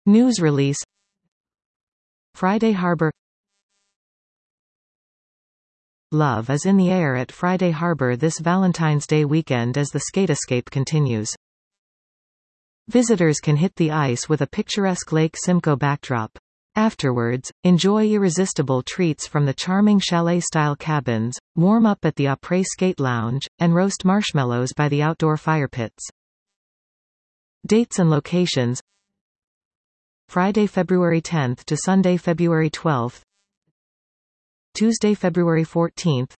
News release. Friday Harbor. Love is in the air at Friday Harbor this Valentine's Day weekend as the Skate Escape continues. Visitors can hit the ice with a picturesque Lake Simcoe backdrop. Afterwards, enjoy irresistible treats from the charming chalet-style cabins, warm up at the Après Skate Lounge, and roast marshmallows by the outdoor fire pits. Dates and locations: Friday, February 10th to Sunday, February 12th. Tuesday, February 14th.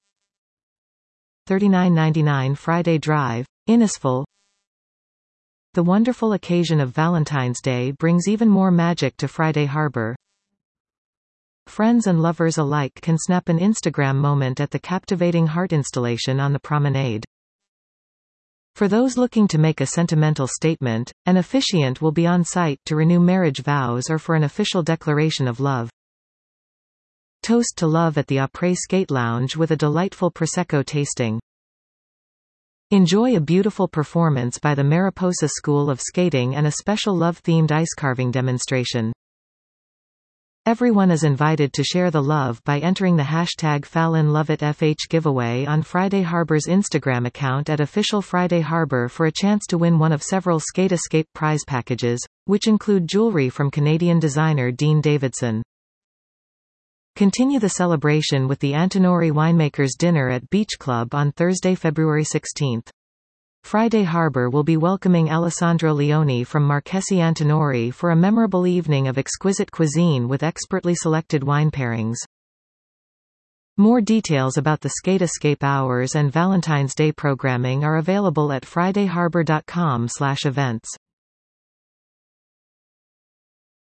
$39.99 Friday Drive, Innisfil. The wonderful occasion of Valentine's Day brings even more magic to Friday Harbor. Friends and lovers alike can snap an Instagram moment at the captivating heart installation on the promenade. For those looking to make a sentimental statement, an officiant will be on site to renew marriage vows or for an official declaration of love. Toast to love at the Après Skate Lounge with a delightful Prosecco tasting. Enjoy a beautiful performance by the Mariposa School of Skating and a special love-themed ice carving demonstration. Everyone is invited to share the love by entering the hashtag FallinLoveItFH giveaway on Friday Harbor's Instagram account at Official Friday Harbor for a chance to win one of several Skate Escape prize packages, which include jewelry from Canadian designer Dean Davidson. Continue the celebration with the Antinori Winemakers Dinner at Beach Club on Thursday, February 16th. Friday Harbor will be welcoming Alessandro Leone from Marchesi Antinori for a memorable evening of exquisite cuisine with expertly selected wine pairings. More details about the Skate Escape hours and Valentine's Day programming are available at fridayharbor.com/events.